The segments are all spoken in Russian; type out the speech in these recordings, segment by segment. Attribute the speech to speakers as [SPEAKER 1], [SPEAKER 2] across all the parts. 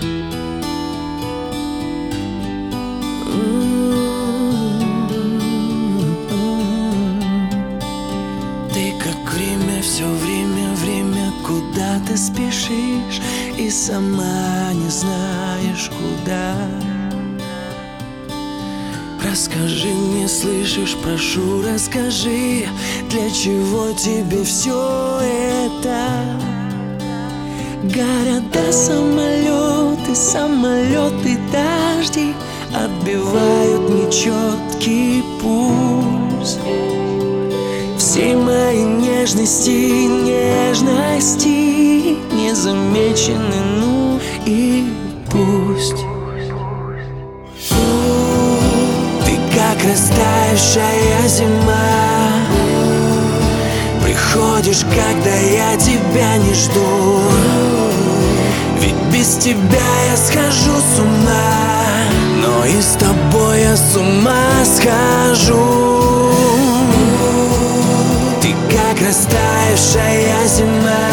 [SPEAKER 1] Ты как время, все время, куда ты спешишь и сама не знаешь куда. Расскажи мне, слышишь, прошу, расскажи, для чего тебе все это? Города, самолеты, дожди отбивают нечеткий пульс. Все мои нежности не замечены, ну и пусть. Ты как растаявшая зима, приходишь, когда я тебя не жду. Ведь без тебя я схожу с ума, но и с тобой я с ума схожу. Ты как растаявшая зима,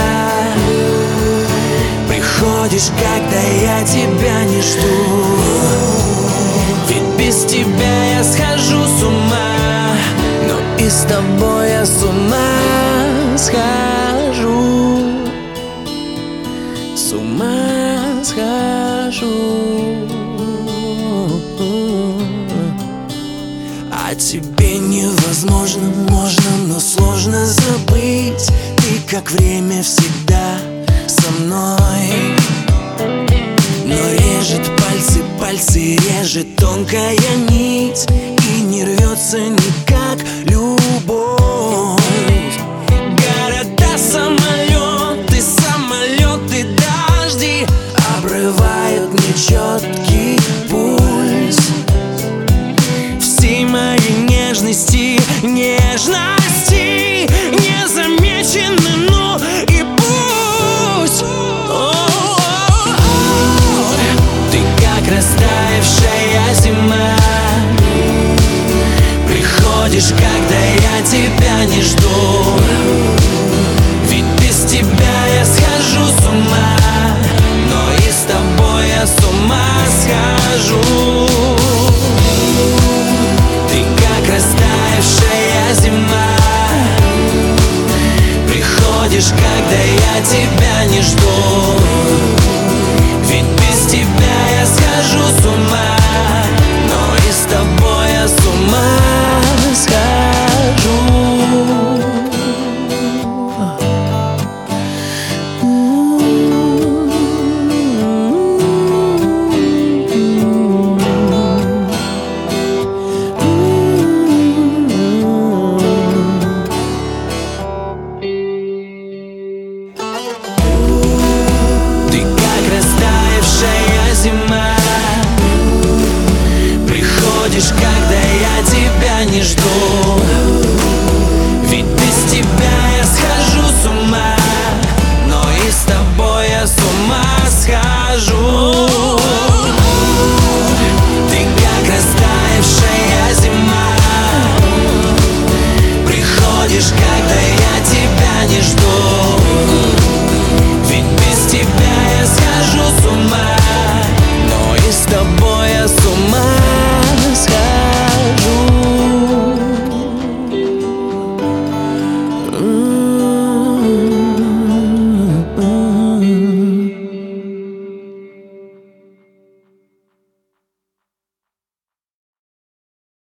[SPEAKER 1] приходишь, когда я тебя не жду. Ведь без тебя я схожу с ума, но и с тобой я с ума схожу. С ума схожу. А тебе невозможно, можно, но сложно забыть. Ты как время всегда со мной. Но режет пальцы режет тонкая нить, и не рвется никак любовь. Города, самолеты, дожди обрывают нечеткий пульс. Все мои нежности не замечены, ну и пусть. Ты как раз